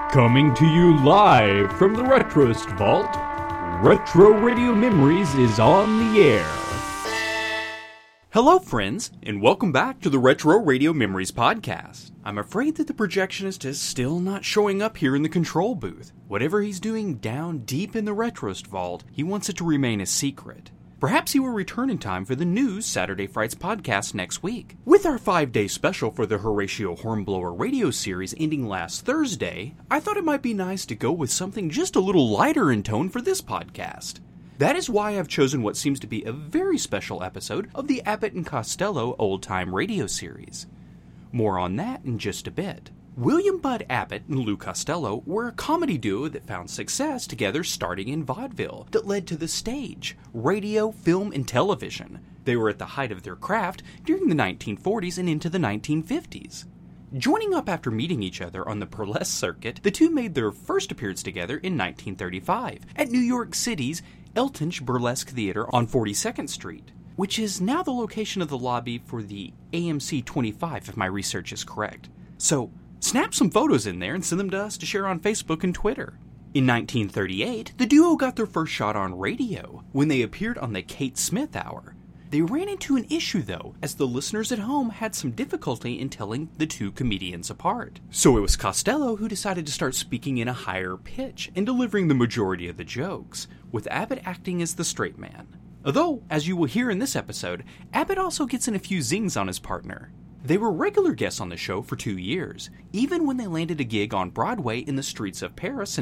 Coming to you live from the Retroist Vault, Retro Radio Memories is on the air. Hello, friends, and welcome back to the Retro Radio Memories podcast. I'm afraid that the projectionist is still not showing up here in the control booth. Whatever he's doing down deep in the Retroist Vault, he wants it to remain a secret. Perhaps he will return in time for the new Saturday Frights podcast next week. With our 5-day special for the Horatio Hornblower radio series ending last Thursday, I thought it might be nice to go with something just a little lighter in tone for this podcast. That is why I've chosen what seems to be a very special episode of the Abbott and Costello Old Time Radio series. More on that in just a bit. William Bud Abbott and Lou Costello were a comedy duo that found success together starting in vaudeville that led to the stage, radio, film, and television. They were at the height of their craft during the 1940s and into the 1950s. Joining up after meeting each other on the burlesque circuit, the two made their first appearance together in 1935 at New York City's Elton's Burlesque Theater on 42nd Street, which is now the location of the lobby for the AMC 25 if my research is correct. So, snap some photos in there and send them to us to share on Facebook and Twitter. In 1938, the duo got their first shot on radio when they appeared on the Kate Smith Hour. They ran into an issue though, as the listeners at home had some difficulty in telling the two comedians apart. So it was Costello who decided to start speaking in a higher pitch and delivering the majority of the jokes, with Abbott acting as the straight man. Although, as you will hear in this episode, Abbott also gets in a few zings on his partner. They were regular guests on the show for 2 years, even when they landed a gig on Broadway in the streets of Paris in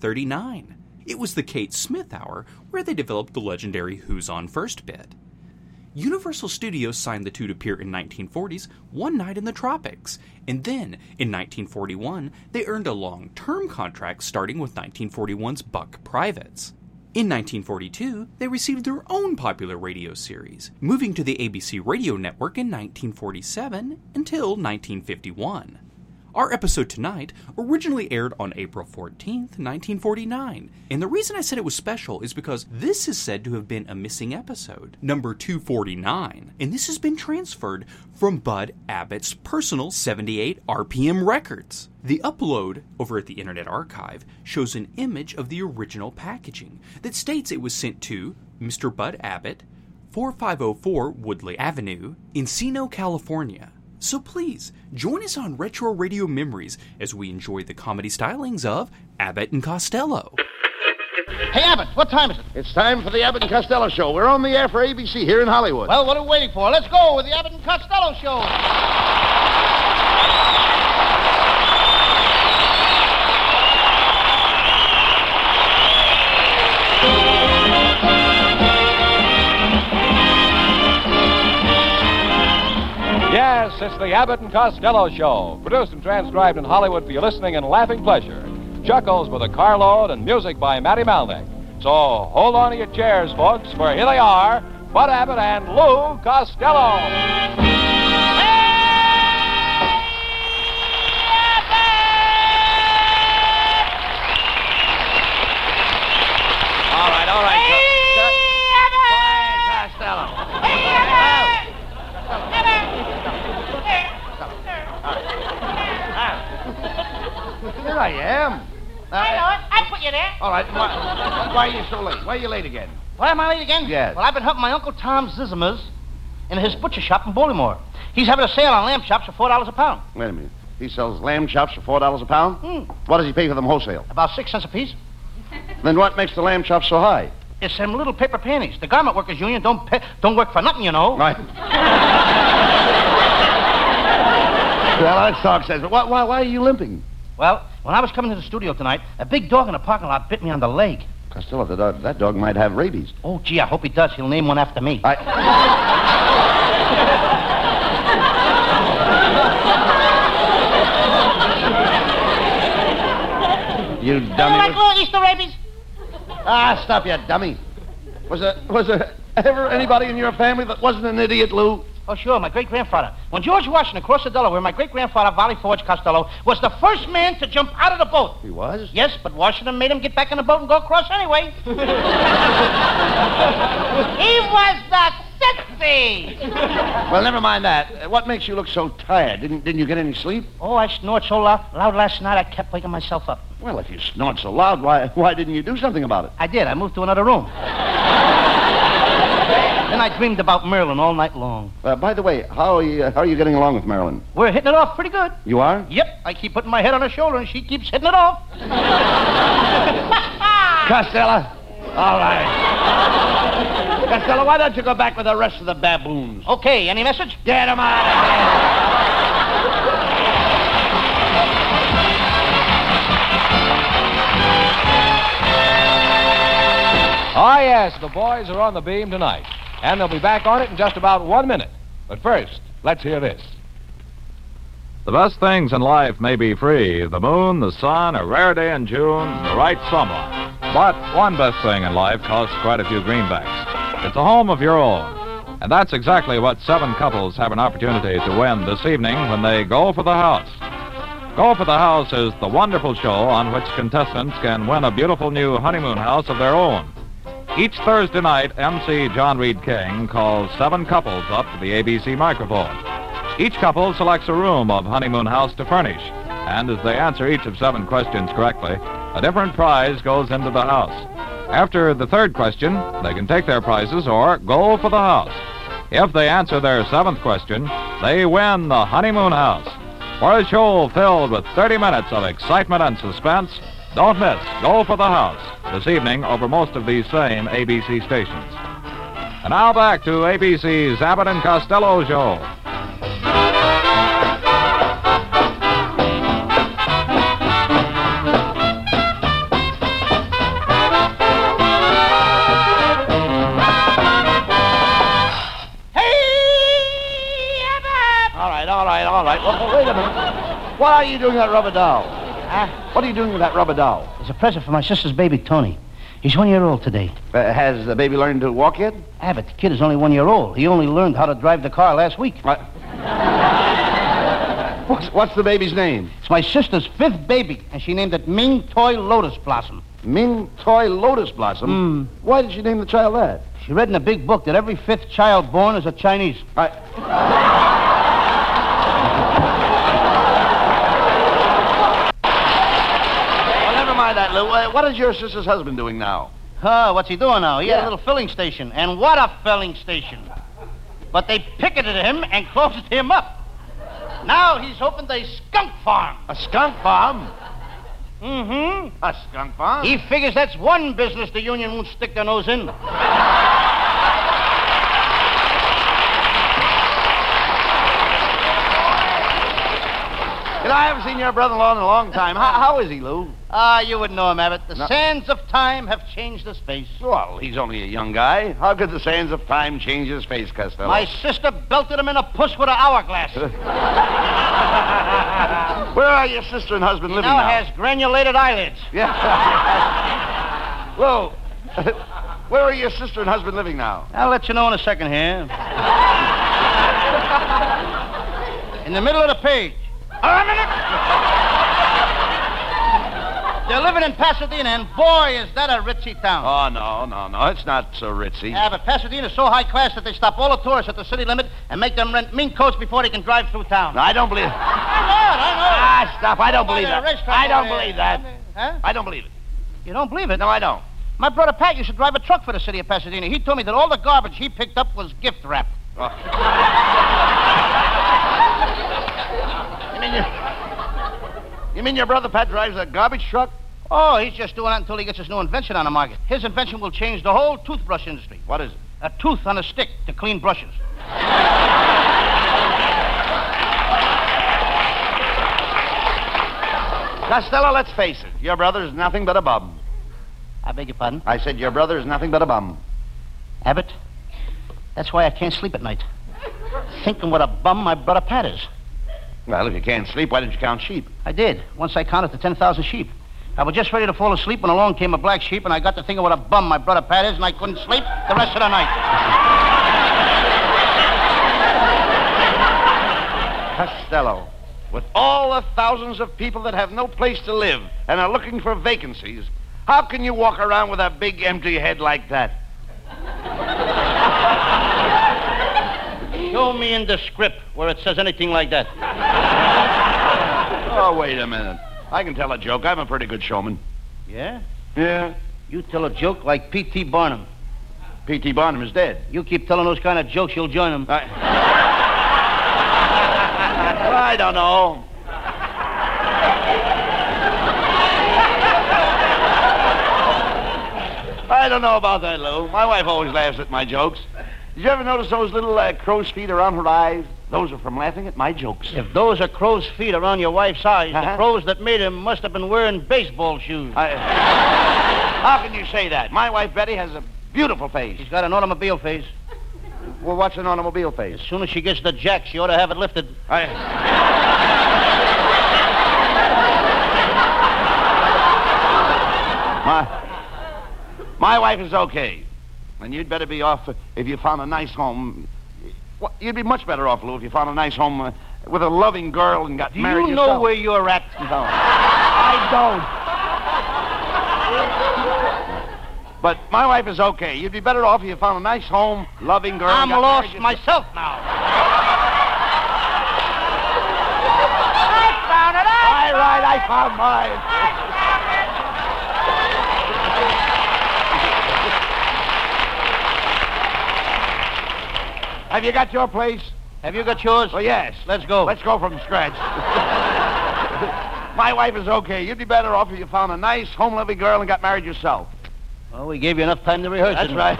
1939. It was the Kate Smith Hour where they developed the legendary Who's On First bit. Universal Studios signed the two to appear in 1940's One Night in the Tropics, and then, in 1941, they earned a long-term contract starting with 1941's Buck Privates. In 1942, they received their own popular radio series, moving to the ABC radio network in 1947 until 1951. Our episode tonight originally aired on April 14th, 1949, and the reason I said it was special is because this is said to have been a missing episode, number 249, and this has been transferred from Bud Abbott's personal 78 RPM records. The upload over at the Internet Archive shows an image of the original packaging that states it was sent to Mr. Bud Abbott, 4504 Woodley Avenue, Encino, California. So please, join us on Retro Radio Memories as we enjoy the comedy stylings of Abbott and Costello. Hey, Abbott, what time is it? It's time for the Abbott and Costello Show. We're on the air for ABC here in Hollywood. Well, what are we waiting for? Let's go with the Abbott and Costello Show. Yes, it's the Abbott and Costello Show, produced and transcribed in Hollywood for your listening and laughing pleasure. Chuckles with a carload and music by Matty Malnick. So hold on to your chairs, folks, for here they are, Bud Abbott and Lou Costello. All right. Here I am. I know it. I put you there. All right. Why are you so late? Why are you late again? Why am I late again? Yes. Well, I've been helping my Uncle Tom Zizimers in his butcher shop in Baltimore. He's having a sale on lamb chops for $4 a pound. Wait a minute. He sells lamb chops for $4 a pound? What does he pay for them wholesale? About 6 cents apiece. Then what makes the lamb chops so high? It's them little paper panties. The Garment Workers Union don't work for nothing, you know. Right. Well, that talk says, but why are you limping? Well, when I was coming to the studio tonight, a big dog in the parking lot bit me on the leg. Costello, that dog might have rabies. Oh, gee, I hope he does. He'll name one after me. You dummy. You like little Easter rabies? Ah, stop, you dummy. Was there ever anybody in your family that wasn't an idiot, Lou? Oh, sure, my great-grandfather. When George Washington crossed the Delaware, my great-grandfather, Valley Forge Costello, was the first man to jump out of the boat. He was? Yes, but Washington made him get back in the boat and go across anyway. He was the Taxi! Well, never mind that. What makes you look so tired? Didn't you get any sleep? Oh, I snored so loud last night I kept waking myself up. Well, if you snort so loud, why didn't you do something about it? I did. I moved to another room. Then I dreamed about Merlin all night long. By the way, how are you getting along with Marilyn? We're hitting it off pretty good. You are? Yep. I keep putting my head on her shoulder and she keeps hitting it off. Costello. All right. Costello, why don't you go back with the rest of the baboons? Okay, any message? Get 'em out of here. Ah, yes, the boys are on the beam tonight. And they'll be back on it in just about 1 minute. But first, let's hear this. The best things in life may be free. The moon, the sun, a rare day in June, the right someone. But one best thing in life costs quite a few greenbacks. It's a home of your own. And that's exactly what 7 couples have an opportunity to win this evening when they Go for the House. Go for the House is the wonderful show on which contestants can win a beautiful new honeymoon house of their own. Each Thursday night, MC John Reed King calls 7 couples up to the ABC microphone. Each couple selects a room of honeymoon house to furnish, and as they answer each of 7 questions correctly, a different prize goes into the house. After the 3rd question, they can take their prizes or go for the house. If they answer their 7th question, they win the honeymoon house. For a show filled with 30 minutes of excitement and suspense, don't miss Go for the House this evening over most of these same ABC stations. And now back to ABC's Abbott and Costello Show. All right. Well, wait a minute. What are you doing with that rubber doll? Huh? What are you doing with that rubber doll? It's a present for my sister's baby, Tony. He's 1 year old today. Has the baby learned to walk yet? Abbott, the kid is only 1 year old. He only learned how to drive the car last week. What's the baby's name? It's my sister's 5th baby, and she named it Ming Toy Lotus Blossom. Ming Toy Lotus Blossom? Why did she name the child that? She read in a big book that every 5th child born is a Chinese. That, Lou. What is your sister's husband doing now? What's he doing now? He had a little filling station. And what a filling station. But they picketed him and closed him up. Now he's opened a skunk farm. A skunk farm? Mm-hmm. A skunk farm? He figures that's one business the union won't stick their nose in. I haven't seen your brother-in-law in a long time. How is he, Lou? You wouldn't know him, Abbott. The sands of time have changed his face. Well, he's only a young guy. How could the sands of time change his face, Costello? My sister belted him in a puss with an hourglass. Where are your sister and husband living now? He now has granulated eyelids. Yeah. Lou, where are your sister and husband living now? I'll let you know in a second here. In the middle of the page. A minute! They're living in Pasadena, and boy, is that a ritzy town. Oh, no. It's not so ritzy. Yeah, but Pasadena's so high class that they stop all the tourists at the city limit and make them rent mink coats before they can drive through town. No, I don't believe it. I know. Stop. I don't believe that. I don't believe that. Huh? I don't believe it. You don't believe it? No, I don't. My brother Pat used to drive a truck for the city of Pasadena. He told me that all the garbage he picked up was gift wrap. Oh. You mean your brother Pat drives a garbage truck? Oh, he's just doing that until he gets his new invention on the market. His invention will change the whole toothbrush industry. What is it? A tooth on a stick to clean brushes. Costello, let's face it. Your brother is nothing but a bum. I beg your pardon? I said your brother is nothing but a bum. Abbott, that's why I can't sleep at night. Thinking what a bum my brother Pat is. Well, if you can't sleep, why didn't you count sheep? I did. Once I counted to 10,000 sheep. I was just ready to fall asleep when along came a black sheep, and I got to thinking what a bum my brother Pat is, and I couldn't sleep the rest of the night. Costello, with all the thousands of people that have no place to live and are looking for vacancies, how can you walk around with a big empty head like that? Show me in the script where it says anything like that. Oh, wait a minute. I can tell a joke. I'm a pretty good showman. Yeah? Yeah. You tell a joke like P.T. Barnum. P.T. Barnum is dead. You keep telling those kind of jokes, you'll join them. I don't know. I don't know about that, Lou. My wife always laughs at my jokes. Did you ever notice those little crow's feet around her eyes? Those are from laughing at my jokes. If those are crow's feet around your wife's eyes, Uh-huh. the crows that made them must have been wearing baseball shoes. How can you say that? My wife, Betty, has a beautiful face. She's got an automobile face. Well, what's an automobile face? As soon as she gets the jack, she ought to have it lifted. My wife is okay. And you'd better be off if you found a nice home. Well, you'd be much better off, Lou, if you found a nice home with a loving girl and got married Do you yourself. know where you're at? No. I don't. But my wife is okay. You'd be better off if you found a nice home, loving girl. I'm and got lost married myself now. All right, I found mine. Have you got your place? Have you got yours? Oh, yes. Let's go. Let's go from scratch. My wife is okay. You'd be better off if you found a nice, home-loving girl and got married yourself. Well, we gave you enough time to rehearse. That's didn't we? right.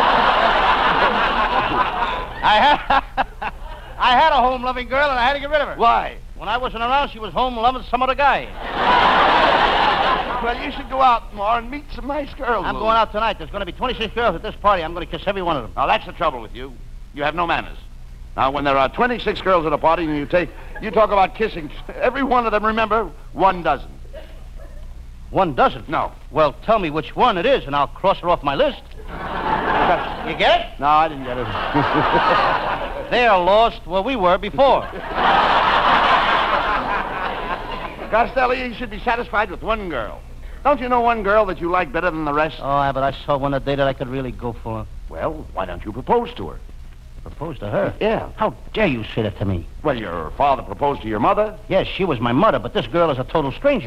I had a home-loving girl, and I had to get rid of her. Why? When I wasn't around, she was home loving some other guy. Well, you should go out more and meet some nice girls. I'm Lou. going out tonight. There's going to be 26 girls at this party. I'm going to kiss every one of them. Now, that's the trouble with you. You have no manners. Now, when there are 26 girls at a party and you talk about kissing, every one of them, remember, one dozen. One dozen? No. Well, tell me which one it is, and I'll cross her off my list. You get it? No, I didn't get it. They're lost where we were before. Costello, you should be satisfied with one girl. Don't you know one girl that you like better than the rest? Oh, but I saw one today that I could really go for. Well, why don't you propose to her? Propose to her? Yeah. How dare you say that to me? Well, your father proposed to your mother. Yes, she was my mother, but this girl is a total stranger.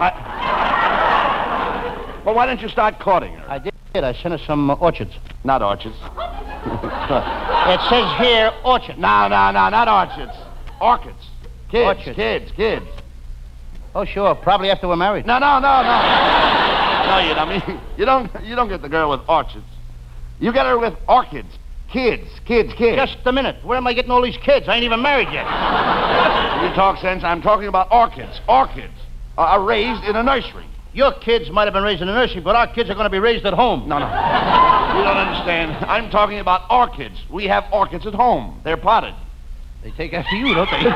Well, why don't you start courting her? I did. I sent her some orchids. Not orchids. It says here orchid. No, not orchids. Orchids. Kids, Orchids. kids. Oh, sure. Probably after we're married. No. No, you dummy. You don't get the girl with orchids. You get her with orchids. Kids. Just a minute. Where am I getting all these kids? I ain't even married yet. You talk sense. I'm talking about orchids. Orchids are raised in a nursery. Your kids might have been raised in a nursery, but our kids are going to be raised at home. No. You don't understand. I'm talking about orchids. We have orchids at home. They're potted. They take after you, don't they?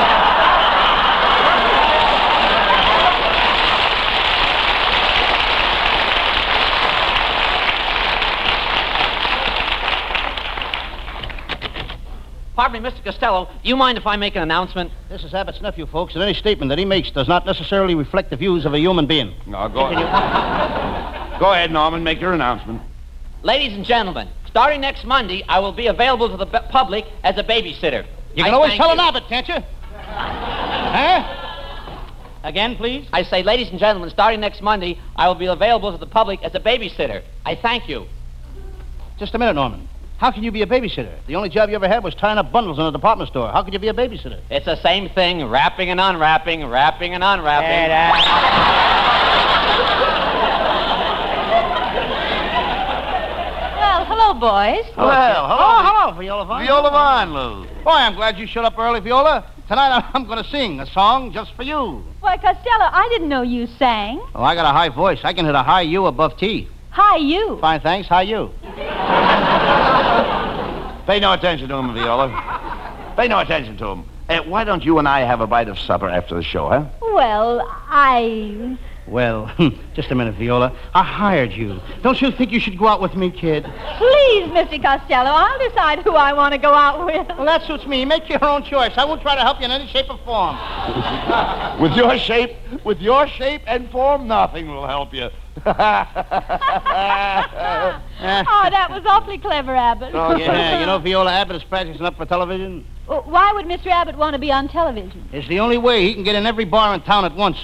Pardon me, Mr. Costello, do you mind if I make an announcement? This is Abbott's nephew, folks, and any statement that he makes does not necessarily reflect the views of a human being. No, go ahead, Norman. Make your announcement. Ladies and gentlemen, starting next Monday, I will be available to the public as a babysitter. You can always tell an Abbott, can't you? Huh? Again, please? I say, ladies and gentlemen, starting next Monday, I will be available to the public as a babysitter. I thank you. Just a minute, Norman. How can you be a babysitter? The only job you ever had was tying up bundles in a department store. How could you be a babysitter? It's the same thing, wrapping and unwrapping, wrapping and unwrapping. Well, hello, boys. Well, hello. Oh, hello, Viola Vaughn. Viola Vaughn, Lou. Boy, I'm glad you showed up early, Viola. Tonight I'm going to sing a song just for you. Why, Costello, I didn't know you sang. Oh, I got a high voice. I can hit a high U above T. Hi, you. Fine, thanks. High U. Pay no attention to him, Viola. Pay no attention to him. Why don't you and I have a bite of supper after the show, huh? Well, Well, just a minute, Viola. I hired you. Don't you think you should go out with me, kid? Please, Mr. Costello, I'll decide who I want to go out with. Well, that suits me. Make your own choice. I won't try to help you in any shape or form. With your shape and form, nothing will help you. Oh, that was awfully clever, Abbott. Yeah, you know, Viola, Abbott is practicing up for television. Why would Mr. Abbott want to be on television? It's the only way he can get in every bar in town at once.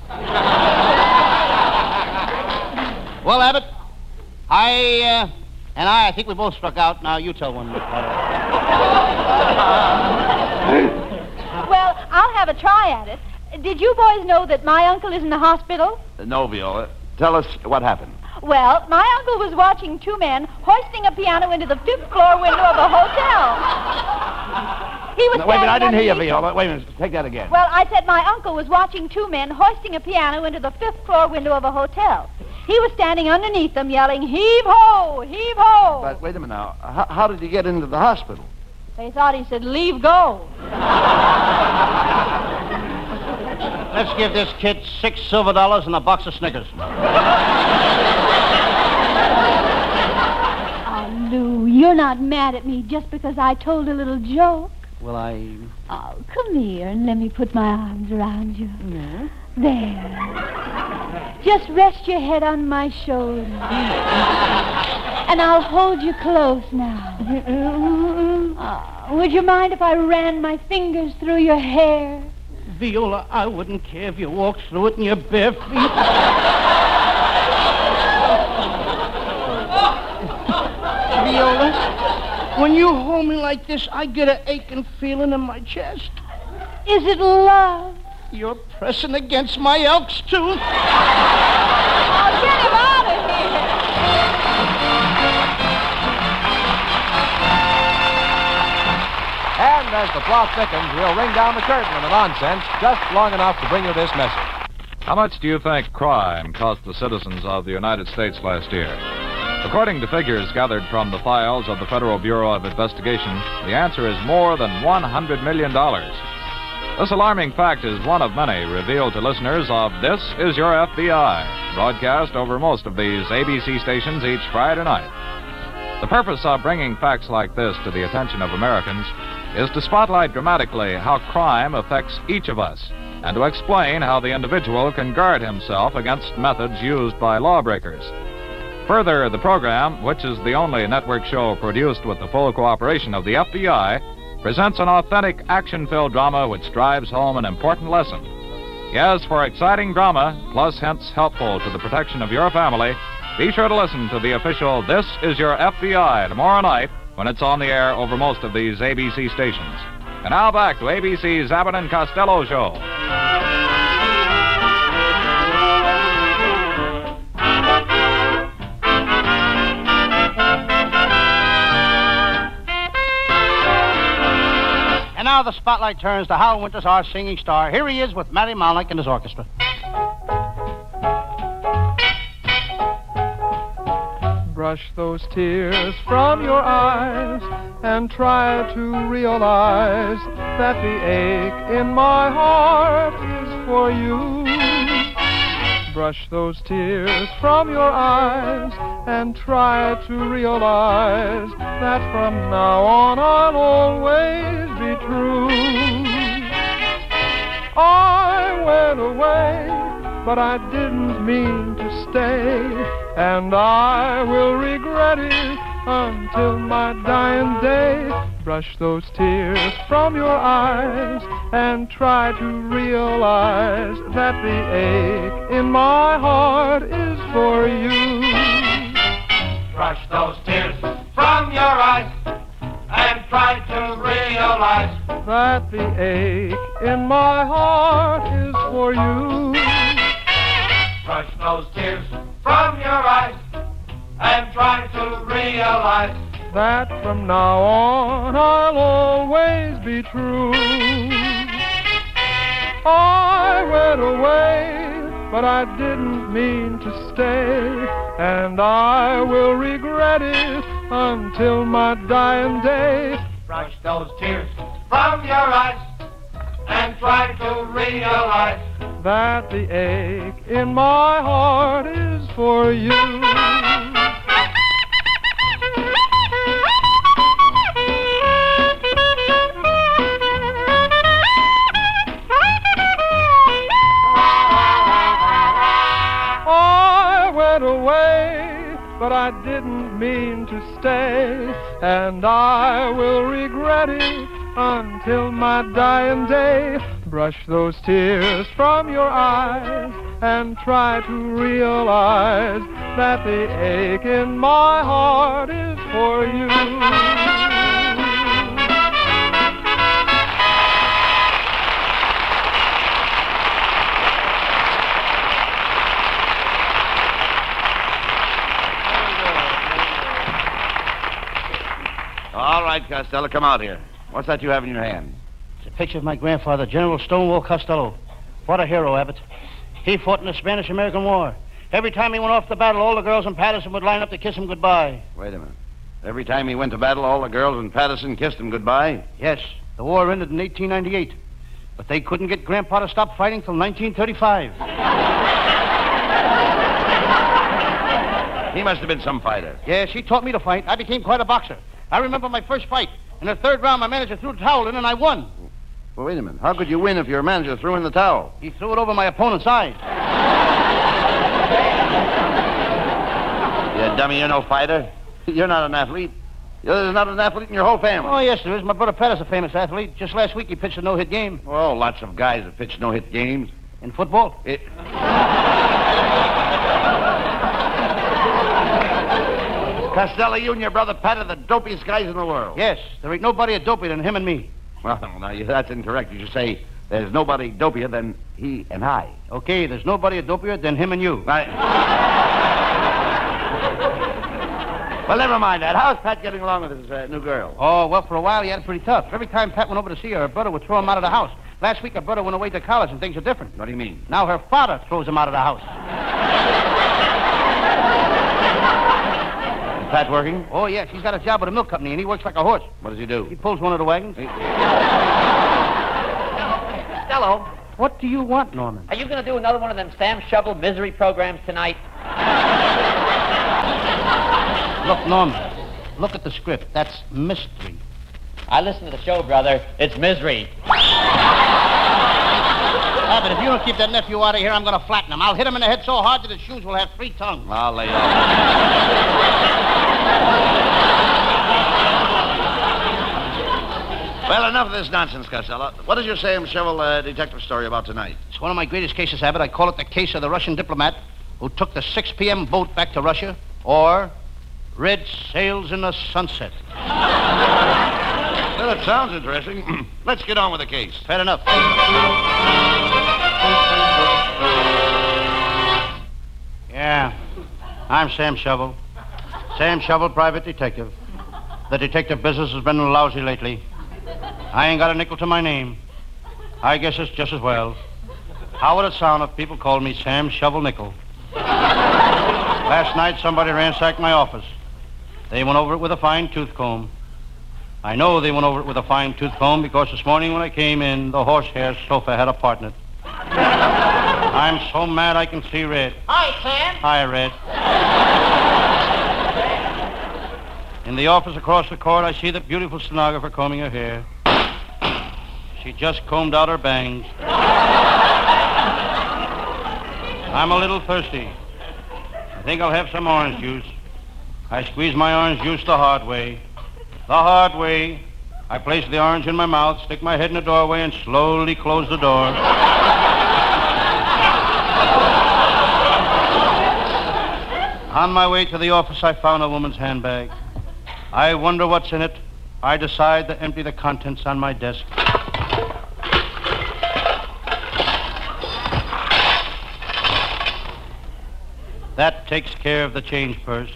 Well, Abbott, I think we both struck out. Now, you tell one. Well, I'll have a try at it. Did you boys know that my uncle is in the hospital? No, Viola. Tell us what happened. Well, my uncle was watching two men hoisting a piano into the 5th floor window of a hotel. He was No, wait a minute, I didn't hear you, underneath Viola. Wait a minute, take that again. Well, I said my uncle was watching two men hoisting a piano into the 5th floor window of a hotel. He was standing underneath them yelling, heave-ho, heave-ho. But wait a minute now. How did he get into the hospital? They thought he said, leave go. Let's give this kid $6 silver and a box of Snickers. Oh, Lou, you're not mad at me just because I told a little joke. Well, Oh, come here and let me put my arms around you. No. There. Just rest your head on my shoulder. And I'll hold you close now. Would you mind if I ran my fingers through your hair? Viola, I wouldn't care if you walked through it in your bare feet. Viola, when you hold me like this, I get an aching feeling in my chest. Is it love? You're pressing against my elk's tooth. Oh, get him out of here! And as the plot thickens, we'll ring down the curtain on the nonsense just long enough to bring you this message. How much do you think crime cost the citizens of the United States last year? According to figures gathered from the files of the Federal Bureau of Investigation, the answer is more than $100 million. This alarming fact is one of many revealed to listeners of This Is Your FBI, broadcast over most of these ABC stations each Friday night. The purpose of bringing facts like this to the attention of Americans is to spotlight dramatically how crime affects each of us and to explain how the individual can guard himself against methods used by lawbreakers. Further, the program, which is the only network show produced with the full cooperation of the FBI, presents an authentic action-filled drama which drives home an important lesson. Yes, for exciting drama, plus hints helpful to the protection of your family, be sure to listen to the official This Is Your FBI tomorrow night when it's on the air over most of these ABC stations. And now back to ABC's Abbott and Costello Show. And now the spotlight turns to Hal Winters, our singing star. Here he is with Matty Malnick and his orchestra. Brush those tears from your eyes and try to realize that the ache in my heart is for you. Brush those tears from your eyes and try to realize that from now on I'll always be true. I went away, but I didn't mean to stay, and I will regret it until my dying day. Brush those tears from your eyes and try to realize that the ache in my heart is for you. Brush those tears from your eyes and try to realize that the ache in my heart is for you. Brush those tears from your eyes and try to realize that from now on I'll always be true. I went away, but I didn't mean to stay, and I will regret it until my dying day. Brush those tears from your eyes and try to realize that the ache in my heart is for you. I went away, but I didn't mean to stay, and I will regret it until my dying day. Brush those tears from your eyes and try to realize that the ache in my heart is for you. All right, Costello, come out here. What's that you have in your hand? It's a picture of my grandfather, General Stonewall Costello. What a hero, Abbott. He fought in the Spanish-American War. Every time he went off to battle, all the girls in Patterson would line up to kiss him goodbye. Wait a minute. Every time he went to battle, all the girls in Patterson kissed him goodbye? Yes. The war ended in 1898. But they couldn't get Grandpa to stop fighting till 1935. He must have been some fighter. Yes, he taught me to fight. I became quite a boxer. I remember my first fight. In the third round, my manager threw the towel in, and I won. Well, wait a minute. How could you win if your manager threw in the towel? He threw it over my opponent's eye. You dummy, you're no fighter. You're not an athlete. There's not an athlete in your whole family. Oh, yes, there is. My brother Pat is a famous athlete. Just last week, he pitched a no-hit game. Oh, lots of guys have pitched no-hit games. In football? Costello, you and your brother Pat are the dopiest guys in the world. Yes, there ain't nobody a dopier than him and me. Well, now, that's incorrect. You should say there's nobody dopier than he and I. Okay, there's nobody a dopier than him and you. Well, never mind that. How's Pat getting along with his new girl? Oh, well, for a while he had it pretty tough. Every time Pat went over to see her brother would throw him out of the house. Last week, her brother went away to college, and things are different. What do you mean? Now her father throws him out of the house. Is Pat working? Oh, yes. He's got a job with a milk company, and he works like a horse. What does he do? He pulls one of the wagons. Costello, What do you want, Norman? are you going to do another one of them Sam Shovel misery programs tonight? Look, Norman, look at the script. That's mystery. I listen to the show, brother. It's misery. Abbott, if you don't keep that nephew out of here, I'm going to flatten him. I'll hit him in the head so hard that his shoes will have 3 tongues. I'll lay off. Well, enough of this nonsense, Costello. What is your Sam Shovel detective story about tonight? It's one of my greatest cases, Abbott. I call it the case of the Russian diplomat who took the 6 p.m. boat back to Russia, or Red Sails in the Sunset. Well, it sounds interesting. Let's get on with the case. Fair enough. Yeah, I'm Sam Shovel. Sam Shovel, private detective. The detective business has been lousy lately. I ain't got a nickel to my name. I guess it's just as well. How would it sound if people called me Sam Shovel Nickel? Last night, somebody ransacked my office. They went over it with a fine-tooth comb. I know they went over it with a fine-tooth comb because this morning when I came in, the horsehair sofa had a part in it. I'm so mad I can see red. Hi, Sam. Hi, Red. In the office across the court, I see the beautiful stenographer combing her hair. She just combed out her bangs. I'm a little thirsty. I think I'll have some orange juice. I squeeze my orange juice the hard way. The hard way. I place the orange in my mouth, stick my head in the doorway, and slowly close the door. On my way to the office, I found a woman's handbag. I wonder what's in it. I decide to empty the contents on my desk. That takes care of the change purse.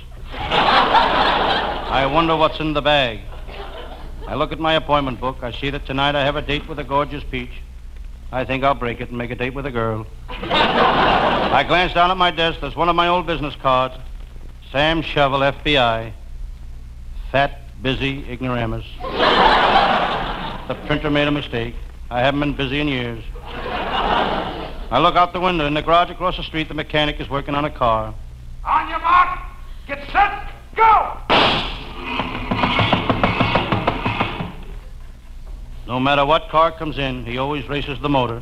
I wonder what's in the bag. I look at my appointment book. I see that tonight I have a date with a gorgeous peach. I think I'll break it and make a date with a girl. I glance down at my desk. There's one of my old business cards. Sam Shovel, FBI. Fat, busy ignoramus. The printer made a mistake. I haven't been busy in years. I look out the window. In the garage across the street, the mechanic is working on a car. On your mark, get set, go! No matter what car comes in, he always races the motor.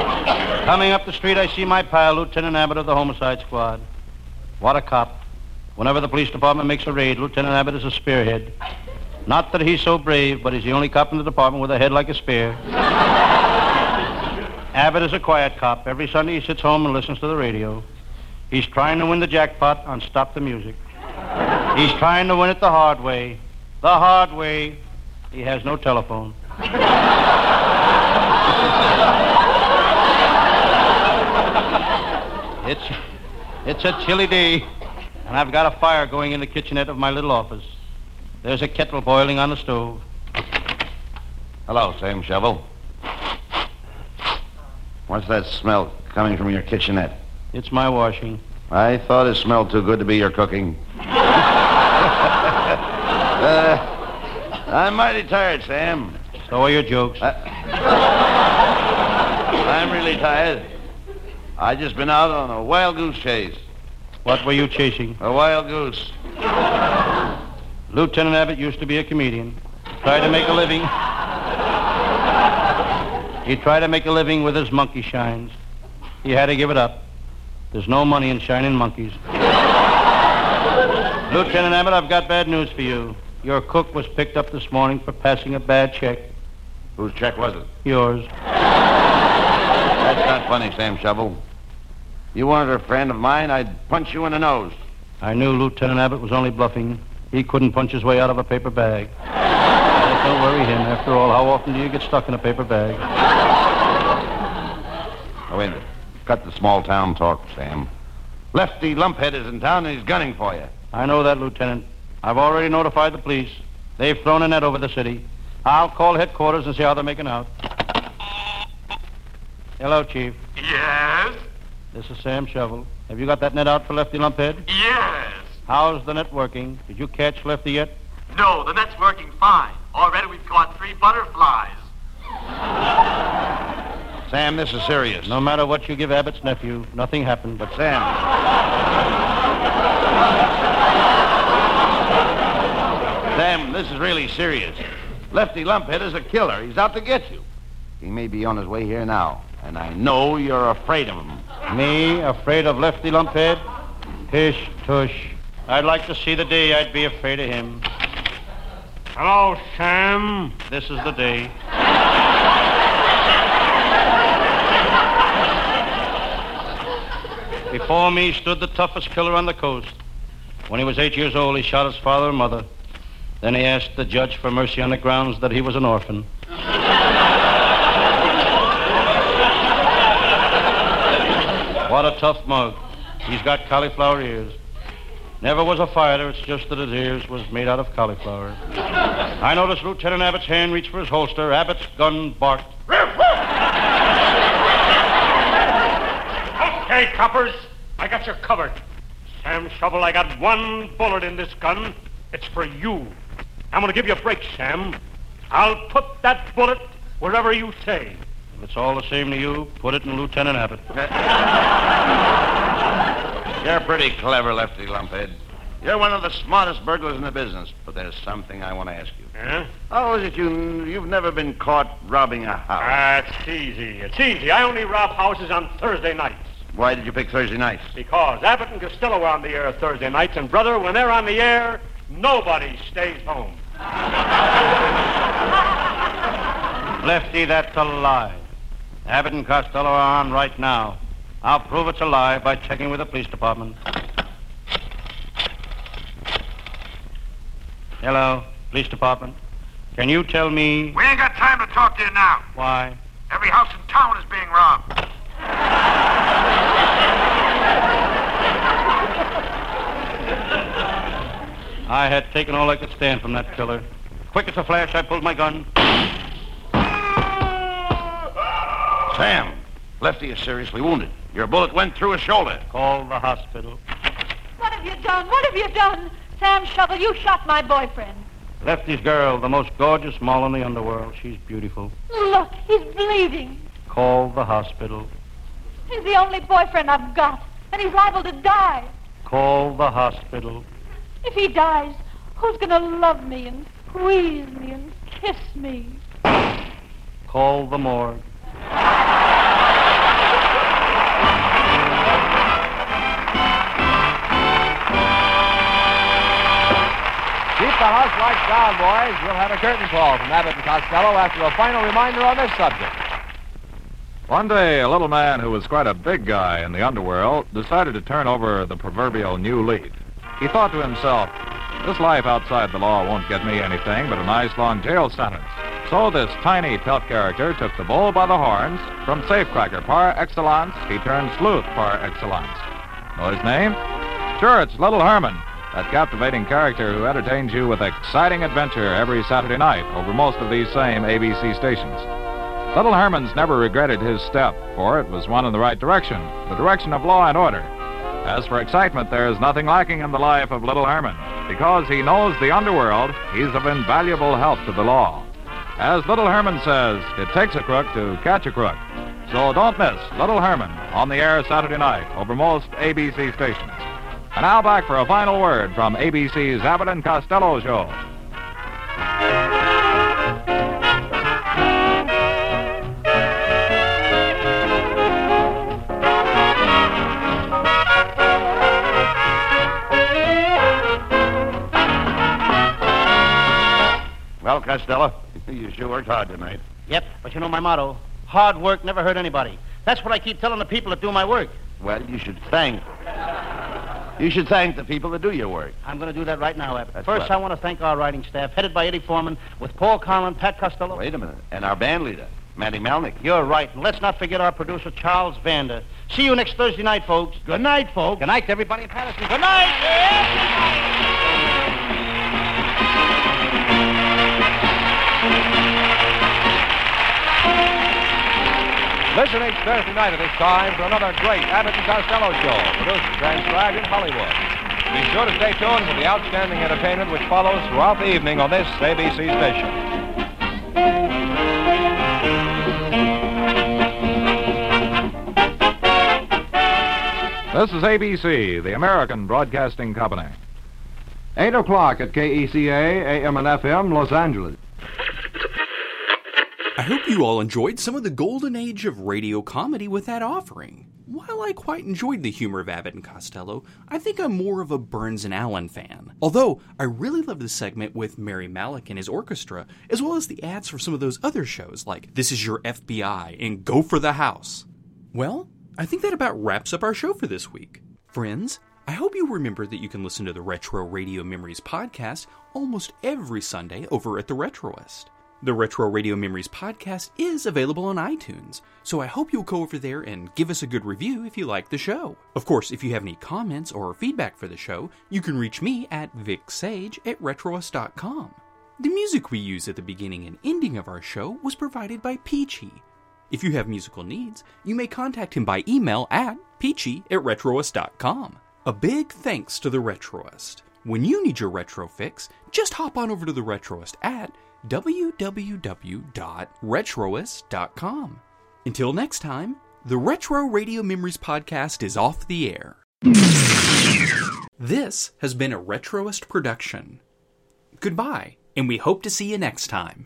Coming up the street, I see my pal, Lieutenant Abbott of the Homicide Squad. What a cop. Whenever the police department makes a raid, Lieutenant Abbott is a spearhead. Not that he's so brave, but he's the only cop in the department with a head like a spear. Abbott is a quiet cop. Every Sunday he sits home and listens to the radio. He's trying to win the jackpot on Stop the Music. He's trying to win it the hard way. The hard way. He has no telephone. It's a chilly day, and I've got a fire going in the kitchenette of my little office. There's a kettle boiling on the stove. Hello, Sam Shovel. What's that smell coming from your kitchenette? It's my washing. I thought it smelled too good to be your cooking. I'm mighty tired, Sam. So are your jokes. I'm really tired. I just been out on a wild goose chase. What were you chasing? A wild goose. Lieutenant Abbott used to be a comedian. Tried to make a living. He tried to make a living with his monkey shines. He had to give it up. There's no money in shining monkeys. Lieutenant Abbott, I've got bad news for you. Your cook was picked up this morning for passing a bad check. Whose check was it? Yours. That's not funny, Sam Shovel. You weren't a friend of mine, I'd punch you in the nose. I knew Lieutenant Abbott was only bluffing. He couldn't punch his way out of a paper bag. Don't worry him. After all, how often do you get stuck in a paper bag? Oh, wait a minute. Cut the small-town talk, Sam. Lefty Lumphead is in town and he's gunning for you. I know that, Lieutenant. I've already notified the police. They've thrown a net over the city. I'll call headquarters and see how they're making out. Hello, Chief. Yes? This is Sam Shovel. Have you got that net out for Lefty Lumphead? Yes. How's the net working? Did you catch Lefty yet? No, the net's working fine. Already we've caught 3 butterflies. Sam, this is serious. No matter what you give Abbott's nephew, nothing happened. But Sam... Sam, this is really serious. Lefty Lumphead is a killer. He's out to get you. He may be on his way here now, and I know you're afraid of him. Me, afraid of Lefty Lumphead? Pish, tush. I'd like to see the day I'd be afraid of him. Hello, Sam. This is the day. Before me stood the toughest killer on the coast. When he was 8 years old, he shot his father and mother. Then he asked the judge for mercy on the grounds that he was an orphan. What a tough mug. He's got cauliflower ears. Never was a fighter, it's just that his ears was made out of cauliflower. I noticed Lieutenant Abbott's hand reach for his holster. Abbott's gun barked. Okay, coppers, I got you covered. Sam Shovel, I got 1 bullet in this gun. It's for you. I'm going to give you a break, Sam. I'll put that bullet wherever you say. If it's all the same to you, put it in Lieutenant Abbott. You're pretty clever, Lefty Lumphead. You're one of the smartest burglars in the business, but there's something I want to ask you. Yeah? How is it you've never been caught robbing a house? It's easy. It's easy. I only rob houses on Thursday nights. Why did you pick Thursday nights? Because Abbott and Costello are on the air Thursday nights, and, brother, when they're on the air, nobody stays home. Lefty, that's a lie. Abbott and Costello are on right now. I'll prove it's a lie by checking with the police department. Hello, police department. Can you tell me... We ain't got time to talk to you now. Why? Every house in town is being robbed. I had taken all I could stand from that killer. Quick as a flash, I pulled my gun. Sam, Lefty is seriously wounded. Your bullet went through his shoulder. Call the hospital. What have you done? What have you done? Sam Shovel, you shot my boyfriend. Lefty's girl, the most gorgeous mall in the underworld. She's beautiful. Look, he's bleeding. Call the hospital. He's the only boyfriend I've got, and he's liable to die. Call the hospital. If he dies, who's going to love me and squeeze me and kiss me? Call the morgue. the house lights down, boys, we'll have a curtain call from Abbott and Costello after a final reminder on this subject. One day, a little man who was quite a big guy in the underworld decided to turn over the proverbial new leaf. He thought to himself, this life outside the law won't get me anything but a nice long jail sentence. So this tiny, tough character took the bull by the horns. From safecracker par excellence, he turned sleuth par excellence. Know his name? Sure, it's Little Herman, that captivating character who entertains you with exciting adventure every Saturday night over most of these same ABC stations. Little Herman's never regretted his step, for it was one in the right direction, the direction of law and order. As for excitement, there is nothing lacking in the life of Little Herman. Because he knows the underworld, he's of invaluable help to the law. As Little Herman says, it takes a crook to catch a crook. So don't miss Little Herman on the air Saturday night over most ABC stations. And now back for a final word from ABC's Abbott and Costello Show. Well, Costello, you sure worked hard tonight. Yep, but you know my motto, hard work never hurt anybody. That's what I keep telling the people that do my work. Well, you should thank the people that do your work. I'm going to do that right now, Abbott. That's First, clever. I want to thank our writing staff, headed by Eddie Foreman, with Paul Conlon, Pat Costello. Wait a minute. And our band leader, Matty Malnick. You're right. And let's not forget our producer, Charles Vander. See you next Thursday night, folks. Good night, folks. Good night to everybody in Patterson. Good night. Listen each Thursday night at this time for another great Abbott and Costello show, produced and transcribed in Hollywood. Be sure to stay tuned for the outstanding entertainment which follows throughout the evening on this ABC station. This is ABC, the American Broadcasting Company. 8 o'clock at KECA, AM and FM, Los Angeles. I hope you all enjoyed some of the golden age of radio comedy with that offering. While I quite enjoyed the humor of Abbott and Costello, I think I'm more of a Burns and Allen fan. Although, I really love the segment with Mary Malik and his orchestra, as well as the ads for some of those other shows like This Is Your FBI and Go for the House. Well, I think that about wraps up our show for this week. Friends, I hope you remember that you can listen to the Retro Radio Memories podcast almost every Sunday over at the Retroist. The Retro Radio Memories podcast is available on iTunes, so I hope you'll go over there and give us a good review if you like the show. Of course, if you have any comments or feedback for the show, you can reach me at vicsage@retroist.com. The music we use at the beginning and ending of our show was provided by Peachy. If you have musical needs, you may contact him by email at peachy@retroist.com. A big thanks to the Retroist. When you need your retro fix, just hop on over to the Retroist at www.retroist.com. Until next time, the Retro Radio Memories podcast is off the air. This has been a Retroist production. Goodbye, and we hope to see you next time.